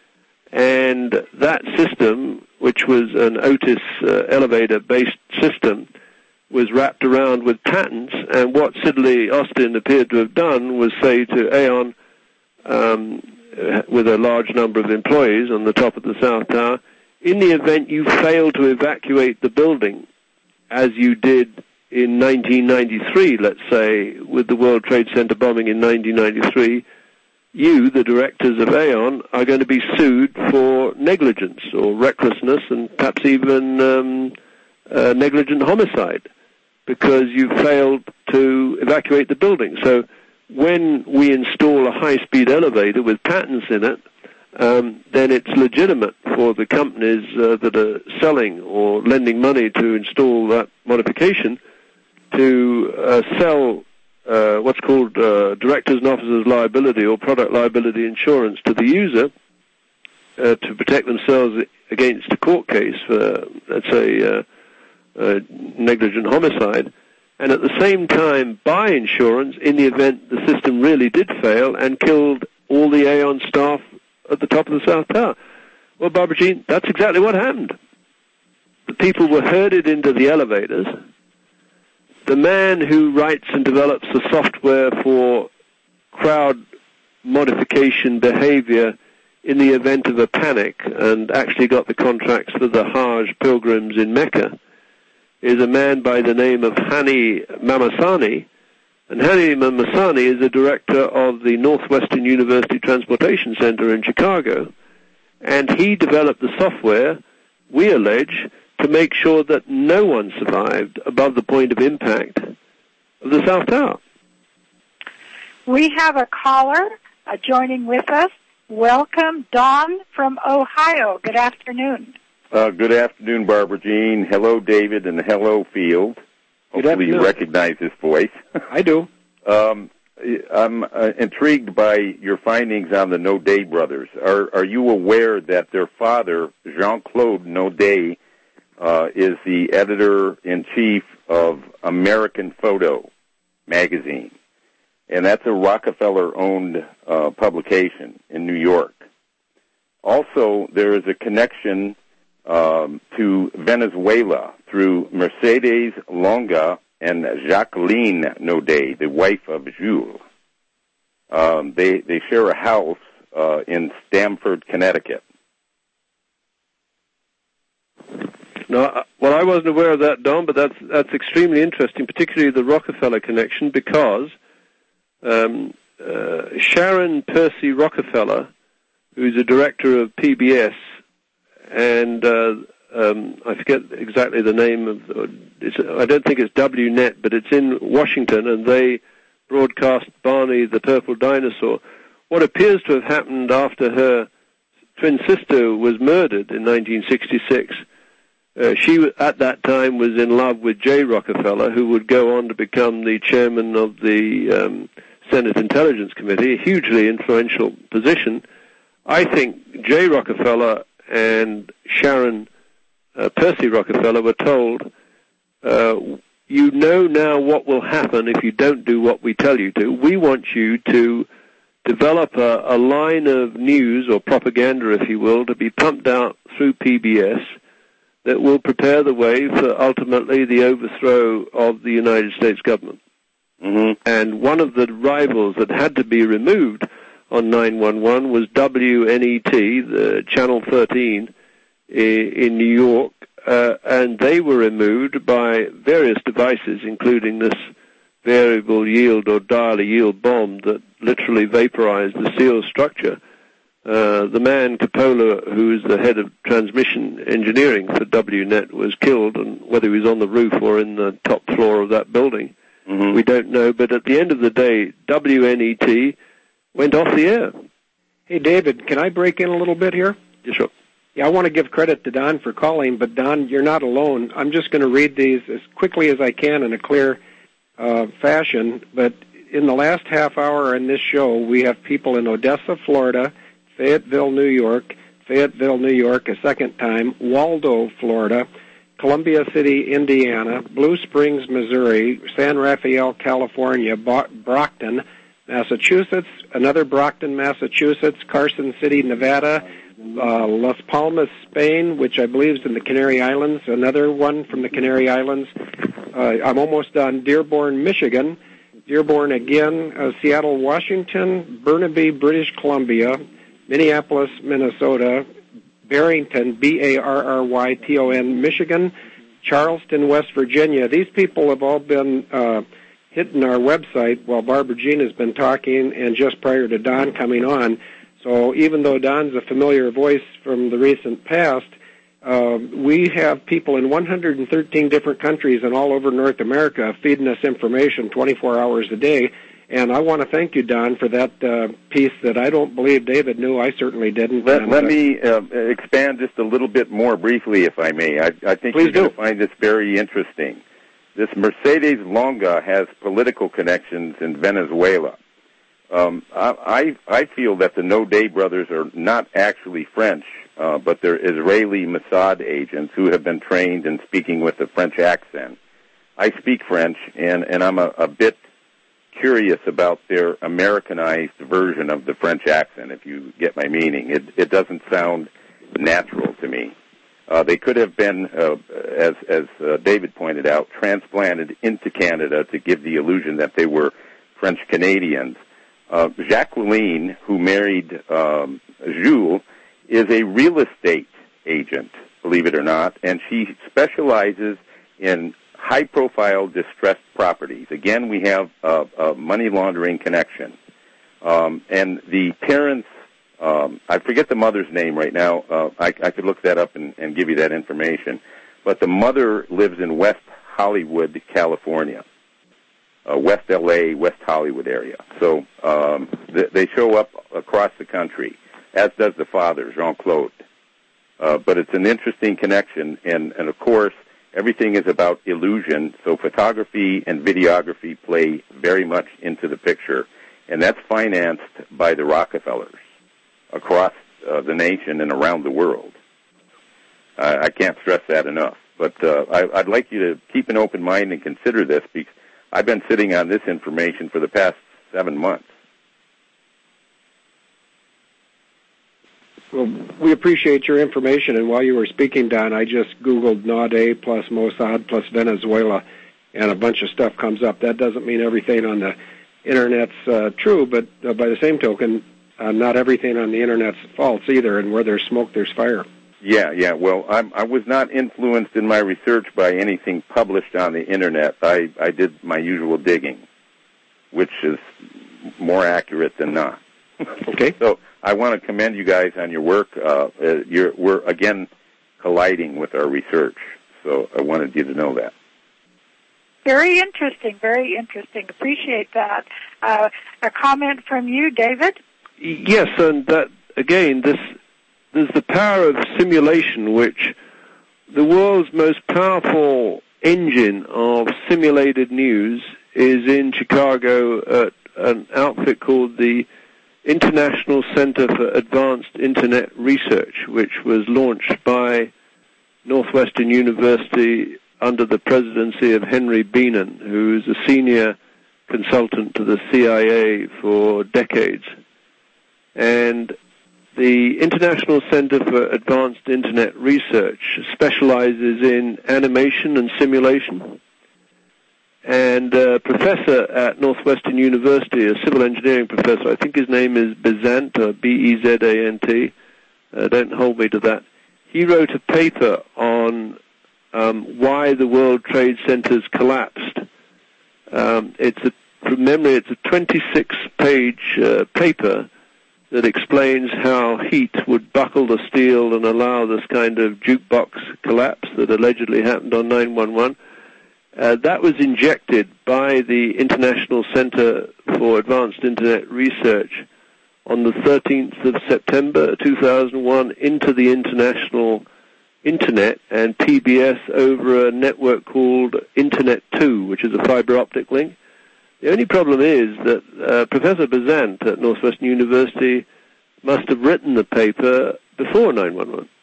and that system, which was an Otis uh, elevator-based system, was wrapped around with patents, and what Sidley Austin appeared to have done was say to Aon, um, with a large number of employees on the top of the South Tower, in the event you fail to evacuate the building, as you did in nineteen ninety-three, let's say, with the World Trade Center bombing in nineteen ninety-three, you, the directors of Aon, are going to be sued for negligence or recklessness and perhaps even um, uh, negligent homicide because you failed to evacuate the building. So when we install a high-speed elevator with patents in it, Um, then it's legitimate for the companies uh, that are selling or lending money to install that modification to uh, sell uh, what's called uh, directors and officers liability or product liability insurance to the user uh, to protect themselves against a court case for, let's say, uh, uh, negligent homicide, and at the same time buy insurance in the event the system really did fail and killed all the Aon staff at the top of the South Tower. Well, Barbara Jean, that's exactly what happened. The people were herded into the elevators. The man who writes and develops the software for crowd modification behavior in the event of a panic and actually got the contracts for the Hajj pilgrims in Mecca is a man by the name of Hani Mamasani. And Hani Mamasani is the director of the Northwestern University Transportation Center in Chicago. And he developed the software, we allege, to make sure that no one survived above the point of impact of the South Tower. We have a caller uh, joining with us. Welcome, Don from Ohio. Good afternoon. Uh, good afternoon, Barbara Jean. Hello, David, and hello, Field. Hopefully you recognize this voice. I do. um, I'm uh, intrigued by your findings on the Naudet brothers. Are, are you aware that their father, Jean-Claude Naudet, uh, is the editor-in-chief of American Photo magazine? And that's a Rockefeller-owned uh, publication in New York. Also, there is a connection um, to Venezuela through Mercedes Longa and Jacqueline Naudet, the wife of Jules. Um, they, they share a house uh, in Stamford, Connecticut. No, well, I wasn't aware of that, Don, but that's that's extremely interesting, particularly the Rockefeller connection, because um, uh, Sharon Percy Rockefeller, who's a director of P B S, and uh, um, I forget exactly the name of, it's, I don't think it's W net, but it's in Washington, and they broadcast Barney the Purple Dinosaur. What appears to have happened after her twin sister was murdered in nineteen sixty-six, uh, she at that time was in love with Jay Rockefeller, who would go on to become the chairman of the um, Senate Intelligence Committee, a hugely influential position. I think Jay Rockefeller and Sharon uh, Percy Rockefeller were told, uh, you know now what will happen if you don't do what we tell you to. We want you to develop a, a line of news or propaganda, if you will, to be pumped out through P B S that will prepare the way for ultimately the overthrow of the United States government. Mm-hmm. And one of the rivals that had to be removed on nine one one was W N E T, the Channel thirteen in New York, uh, and they were removed by various devices, including this variable yield or dialer yield bomb that literally vaporized the SEAL structure. Uh, the man, Coppola, who is the head of transmission engineering for W net, was killed, and whether he was on the roof or in the top floor of that building, mm-hmm. we don't know. But at the end of the day, W N E T went off the air. Hey, David, can I break in a little bit here? Yes, sure. Yeah, I want to give credit to Don for calling, but Don, you're not alone. I'm just going to read these as quickly as I can in a clear uh, fashion, but in the last half hour in this show, we have people in Odessa, Florida, Fayetteville, New York, Fayetteville, New York a second time, Waldo, Florida, Columbia City, Indiana, Blue Springs, Missouri, San Rafael, California, Bo- Brockton, Massachusetts, another Brockton, Massachusetts, Carson City, Nevada, uh, Las Palmas, Spain, which I believe is in the Canary Islands, another one from the Canary Islands. Uh, I'm almost done. Dearborn, Michigan, Dearborn again, uh, Seattle, Washington, Burnaby, British Columbia, Minneapolis, Minnesota, Barrington, B A R R Y T O N, Michigan, Charleston, West Virginia. These people have all been uh, hitting our website while Barbara Jean has been talking and just prior to Don coming on. So even though Don's a familiar voice from the recent past, uh, we have people in one hundred thirteen different countries and all over North America feeding us information twenty-four hours a day. And I want to thank you, Don, for that uh, piece that I don't believe David knew. I certainly didn't. Let, and, let uh, me uh, expand just a little bit more briefly, if I may. I, I think Please you're going do. to find this very interesting. This Mercedes Longa has political connections in Venezuela. Um, I, I, I feel that the No Day brothers are not actually French, uh, but they're Israeli Mossad agents who have been trained in speaking with a French accent. I speak French, and, and I'm a, a bit curious about their Americanized version of the French accent, if you get my meaning. It, it doesn't sound natural to me. Uh, they could have been, uh, as, as uh, David pointed out, transplanted into Canada to give the illusion that they were French Canadians. Uh, Jacqueline, who married um, Jules, is a real estate agent, believe it or not, and she specializes in high-profile distressed properties. Again, we have a, a money laundering connection. Um, and the parents, um, I forget the mother's name right now. Uh, I, I could look that up and, and give you that information. But the mother lives in West Hollywood, California, uh, West L A, West Hollywood area. So um, th- they show up across the country, as does the father, Jean-Claude. Uh, but it's an interesting connection, and, and of course, everything is about illusion, so photography and videography play very much into the picture, and that's financed by the Rockefellers across uh, the nation and around the world. Uh, I can't stress that enough. But uh, I, I'd like you to keep an open mind and consider this, because I've been sitting on this information for the past seven months. Well, we appreciate your information, and while you were speaking, Don, I just Googled N A D E plus Mossad plus Venezuela, and a bunch of stuff comes up. That doesn't mean everything on the Internet's uh, true, but uh, by the same token, uh, not everything on the Internet's false either, and where there's smoke, there's fire. Yeah, yeah. Well, I'm, I was not influenced in my research by anything published on the Internet. I, I did my usual digging, which is more accurate than not. Okay. So I want to commend you guys on your work. Uh, you're, we're, again, colliding with our research, so I wanted you to know that. Very interesting, very interesting. Appreciate that. Uh, a comment from you, David? Yes, and that, again, this there's the power of simulation, which the world's most powerful engine of simulated news is in Chicago at an outfit called the International Center for Advanced Internet Research, which was launched by Northwestern University under the presidency of Henry Beenan, who is a senior consultant to the C I A for decades. And the International Center for Advanced Internet Research specializes in animation and simulation. And a professor at Northwestern University, a civil engineering professor, I think his name is Bezant, or B E Z A N T, uh, don't hold me to that. He wrote a paper on um, why the World Trade Centers collapsed. Um, it's a, from memory, it's a twenty-six page uh, paper that explains how heat would buckle the steel and allow this kind of jukebox collapse that allegedly happened on nine one one. Uh, that was injected by the International Center for Advanced Internet Research on the thirteenth of September two thousand one into the international internet and P B S over a network called Internet two, which is a fiber optic link. The only problem is that uh, Professor Bezant at Northwestern University must have written the paper before nine one one.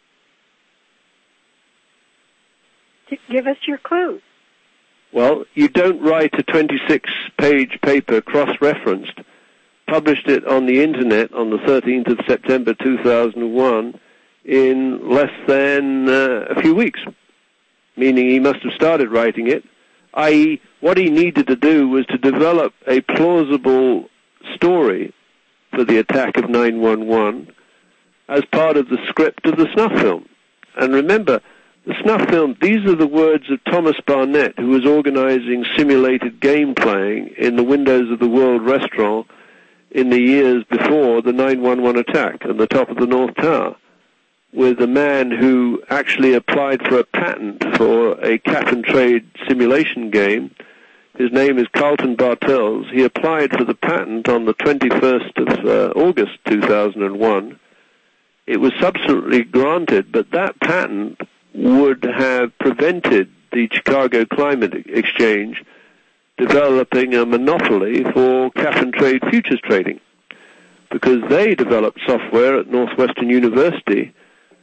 Give us your clues. Well, you don't write a twenty-six page paper cross-referenced, published it on the Internet on the thirteenth of September two thousand one in less than uh, a few weeks, meaning he must have started writing it, that is, what he needed to do was to develop a plausible story for the attack of nine one one as part of the script of the snuff film. And remember, the snuff film, these are the words of Thomas Barnett, who was organizing simulated game playing in the windows of the World Restaurant in the years before the nine one one attack on the top of the North Tower, with a man who actually applied for a patent for a cap-and-trade simulation game. His name is Carlton Bartels. He applied for the patent on the twenty-first of uh, August two thousand one. It was subsequently granted, but that patent would have prevented the Chicago Climate Exchange developing a monopoly for cap-and-trade futures trading, because they developed software at Northwestern University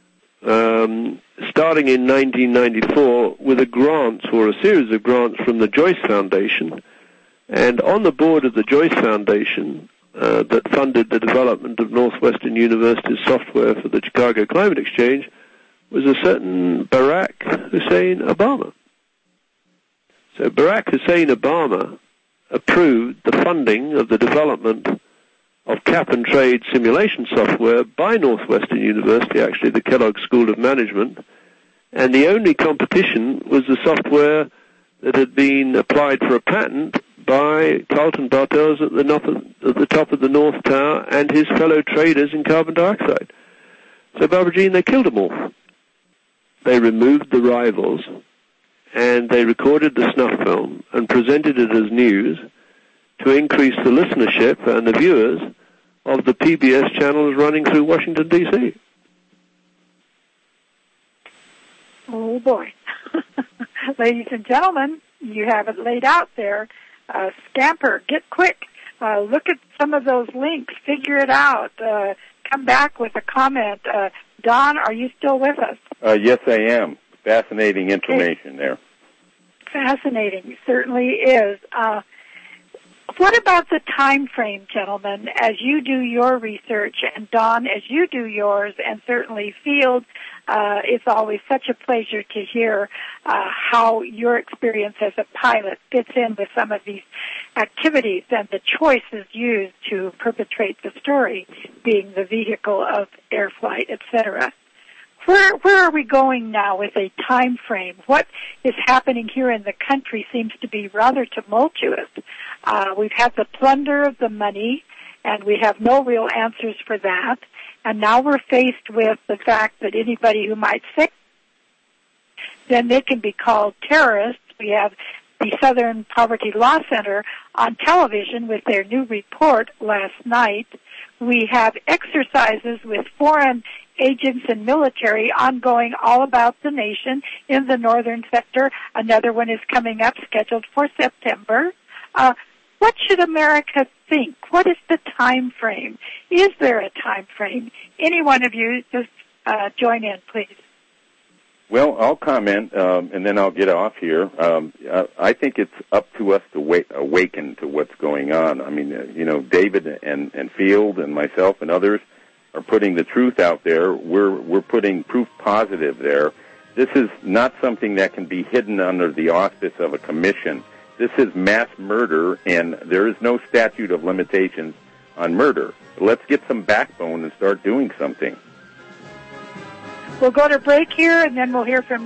um, starting in nineteen ninety-four with a grant or a series of grants from the Joyce Foundation. And on the board of the Joyce Foundation uh, that funded the development of Northwestern University's software for the Chicago Climate Exchange was a certain Barack Hussein Obama. So Barack Hussein Obama approved the funding of the development of cap-and-trade simulation software by Northwestern University, actually the Kellogg School of Management, and the only competition was the software that had been applied for a patent by Carlton Bartels at the, top of, at the top of the North Tower and his fellow traders in carbon dioxide. So, Barbara Jean, they killed them all. They removed the rivals, and they recorded the snuff film and presented it as news to increase the listenership and the viewers of the P B S channels running through Washington, D C Oh, boy. Ladies and gentlemen, you have it laid out there. Uh, scamper, get quick. Uh, look at some of those links. Figure it out. Uh, come back with a comment. Uh, Don, are you still with us? Uh, yes, I am. Fascinating information there. Fascinating. It certainly is. Uh, what about the time frame, gentlemen, as you do your research, and Don, as you do yours, and certainly Field, uh, it's always such a pleasure to hear uh, how your experience as a pilot fits in with some of these activities and the choices used to perpetrate the story, being the vehicle of air flight, et cetera. Where, where are we going now with a time frame? What is happening here in the country seems to be rather tumultuous. Uh, we've had the plunder of the money, and we have no real answers for that. And now we're faced with the fact that anybody who might say, then they can be called terrorists. We have the Southern Poverty Law Center on television with their new report last night. We have exercises with foreign agents and military ongoing all about the nation in the northern sector. Another one is coming up, scheduled for September. Uh, what should America think? What is the time frame? Is there a time frame? Any one of you, just uh, join in, please. Well, I'll comment, um, and then I'll get off here. Um, I think it's up to us to wait, awaken to what's going on. I mean, uh, you know, David and, and Field and myself and others are putting the truth out there. We're we're putting proof positive there. This is not something that can be hidden under the auspice of a commission. This is mass murder, and there is no statute of limitations on murder. Let's get some backbone and start doing something. We'll go to break here, and then we'll hear from...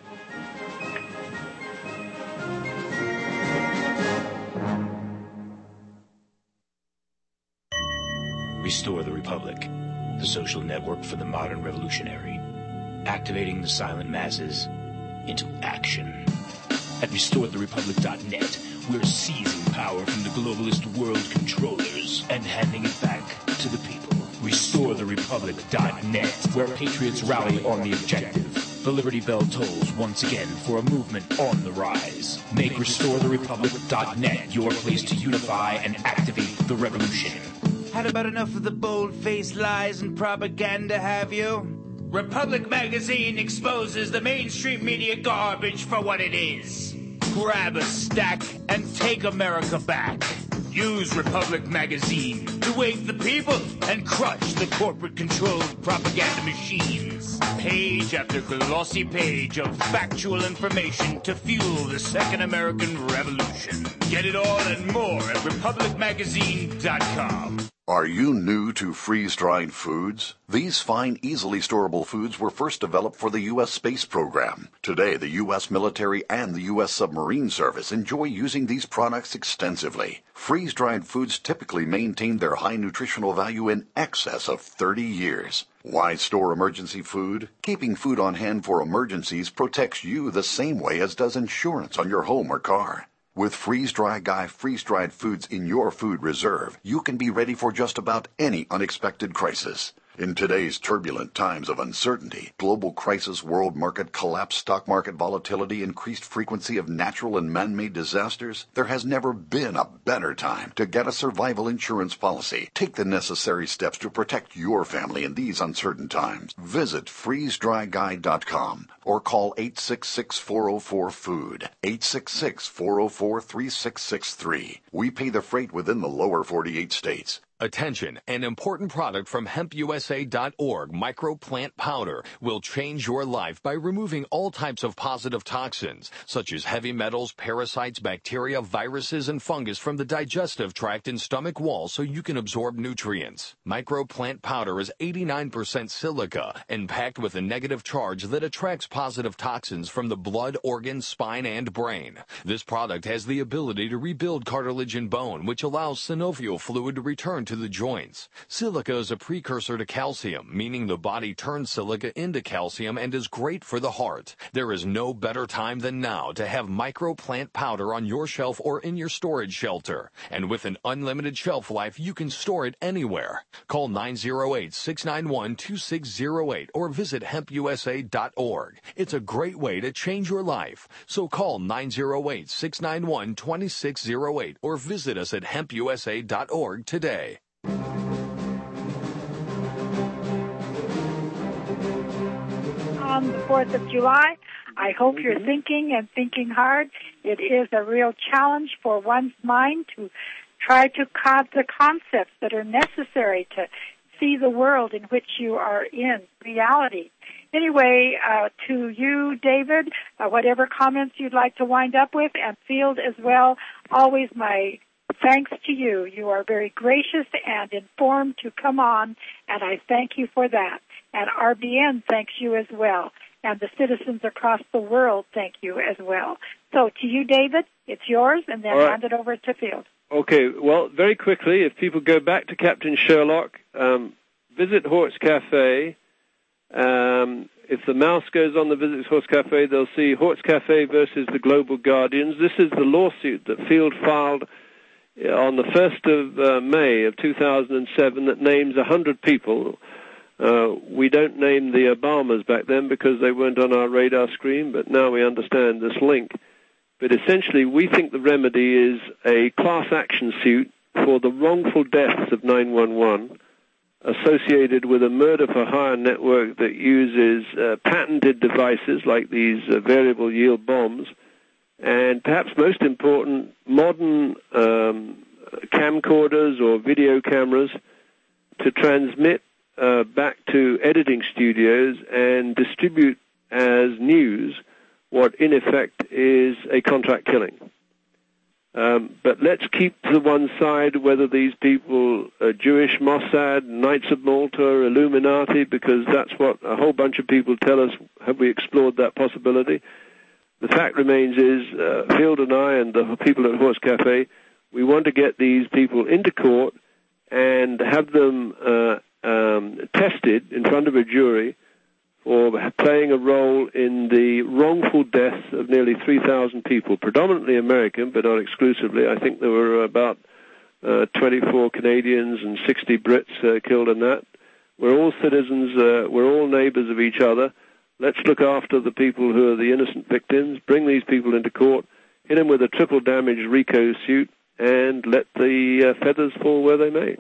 Restore the Republic, the social network for the modern revolutionary, activating the silent masses into action. At restore the republic dot net, we're seizing power from the globalist world controllers and handing it back to the people. restore the republic dot net, where patriots rally on the objective. The Liberty Bell tolls once again for a movement on the rise. Make restore the republic dot net your place to unify and activate the revolution. Had about enough of the bold-faced lies and propaganda, have you? Republic Magazine exposes the mainstream media garbage for what it is. Grab a stack and take America back. Use Republic Magazine to wake the people and crush the corporate-controlled propaganda machines. Page after glossy page of factual information to fuel the Second American Revolution. Get it all and more at republic magazine dot com. Are you new to freeze-dried foods? These fine, easily storable foods were first developed for the U S space program. Today, the U S military and the U S submarine service enjoy using these products extensively. Freeze-dried foods typically maintain their high nutritional value in excess of thirty years. Why store emergency food? Keeping food on hand for emergencies protects you the same way as does insurance on your home or car. With Freeze Dry Guy freeze-dried foods in your food reserve, you can be ready for just about any unexpected crisis. In today's turbulent times of uncertainty, global crisis, world market collapse, stock market volatility, increased frequency of natural and man-made disasters, there has never been a better time to get a survival insurance policy. Take the necessary steps to protect your family in these uncertain times. Visit freeze dry guy dot com or call eight six six, four oh four, food, eight six six, four oh four, three six six three. We pay the freight within the lower forty-eight states. Attention, an important product from hemp U S A dot org, microplant powder, will change your life by removing all types of positive toxins, such as heavy metals, parasites, bacteria, viruses, and fungus from the digestive tract and stomach wall so you can absorb nutrients. Microplant powder is eighty-nine percent silica and packed with a negative charge that attracts positive toxins from the blood, organs, spine, and brain. This product has the ability to rebuild cartilage and bone, which allows synovial fluid to return to the joints. Silica is a precursor to calcium, meaning the body turns silica into calcium and is great for the heart. There is no better time than now to have microplant powder on your shelf or in your storage shelter. And with an unlimited shelf life, you can store it anywhere. Call nine oh eight, six nine one, two six oh eight or visit hemp U S A dot org. It's a great way to change your life. So call nine oh eight, six nine one, two six oh eight or visit us at hemp U S A dot org today. On the fourth of July, I hope you're thinking and thinking hard. It is a real challenge for one's mind to try to cod the concepts that are necessary to see the world in which you are in, reality. Anyway, uh, to you, David, uh, whatever comments you'd like to wind up with, and Field as well, always my thanks to you. You are very gracious and informed to come on, and I thank you for that. And R B N thanks you as well. And the citizens across the world thank you as well. So to you, David, it's yours, and then right. hand it over to Field. Okay, well, very quickly, if people go back to Captain Sherlock, um, visit Hort's Cafe. Um, if the mouse goes on the Visits Horse Cafe, they'll see Horse Cafe versus the Global Guardians. This is the lawsuit that Field filed on the first of uh, May of two thousand seven that names one hundred people. Uh, we don't name the Obamas back then because they weren't on our radar screen, but now we understand this link. But essentially, we think the remedy is a class action suit for the wrongful deaths of nine one one associated with a murder-for-hire network that uses uh, patented devices like these uh, variable yield bombs, and perhaps most important, modern um, camcorders or video cameras to transmit uh, back to editing studios and distribute as news what in effect is a contract killing. Um, but let's keep to one side whether these people are Jewish, Mossad, Knights of Malta, Illuminati, because that's what a whole bunch of people tell us. Have we explored that possibility? The fact remains is, uh, Field and I and the people at Horse Cafe, we want to get these people into court and have them uh, um, tested in front of a jury for playing a role in the wrongful deaths of nearly three thousand people, predominantly American, but not exclusively. I think there were about uh, twenty-four Canadians and sixty Brits uh, killed in that. We're all citizens. Uh, we're all neighbors of each other. Let's look after the people who are the innocent victims, bring these people into court, hit them with a triple damage RICO suit, and let the uh, feathers fall where they may.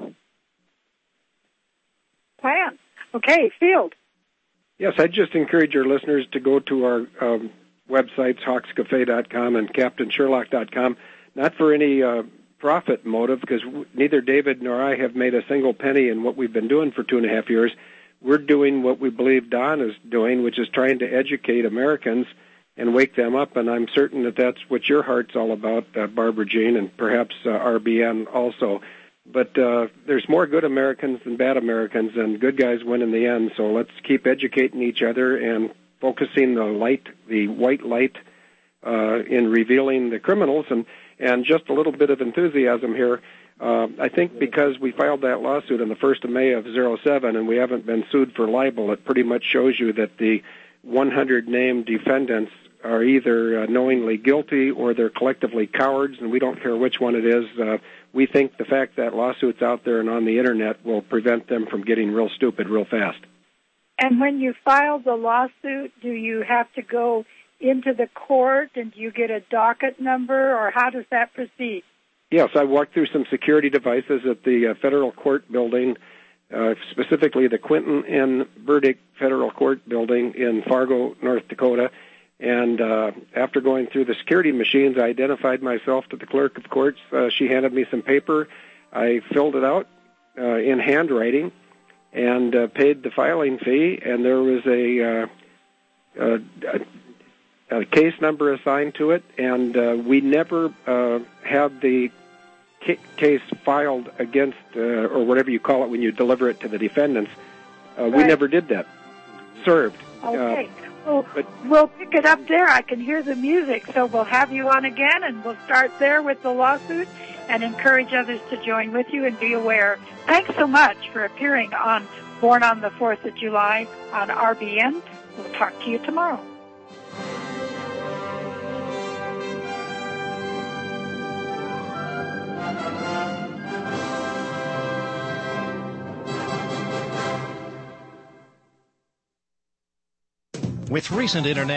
Plan. Okay, Field. Yes, I'd just encourage your listeners to go to our um, websites, hawks cafe dot com and captain sherlock dot com, not for any uh, profit motive, because w- neither David nor I have made a single penny in what we've been doing for two and a half years. We're doing what we believe Don is doing, which is trying to educate Americans and wake them up, and I'm certain that that's what your heart's all about, uh, Barbara Jean, and perhaps uh, R B N also. But uh, there's more good Americans than bad Americans, and good guys win in the end. So let's keep educating each other and focusing the light, the white light, uh, in revealing the criminals. And, and just a little bit of enthusiasm here. Uh, I think because we filed that lawsuit on the first of May of oh seven and we haven't been sued for libel, it pretty much shows you that the one hundred named defendants are either uh, knowingly guilty or they're collectively cowards, and we don't care which one it is. Uh, we think the fact that lawsuits out there and on the Internet will prevent them from getting real stupid real fast. And when you file the lawsuit, do you have to go into the court, and do you get a docket number, or how does that proceed? Yes, I walked through some security devices at the uh, federal court building, uh, specifically the Quinton N. Burdick Federal Court building in Fargo, North Dakota. And uh, after going through the security machines, I identified myself to the clerk of courts. Uh, she handed me some paper. I filled it out uh, in handwriting and uh, paid the filing fee. And there was a, uh, a, a case number assigned to it. And uh, we never uh, had the ca- case filed against, uh, or whatever you call it when you deliver it to the defendants. Uh, right. We never did that. Served. Okay. Uh, Well, we'll pick it up there. I can hear the music, so we'll have you on again, and we'll start there with the lawsuit and encourage others to join with you and be aware. Thanks so much for appearing on Born on the fourth of July on R B N. We'll talk to you tomorrow. With recent internet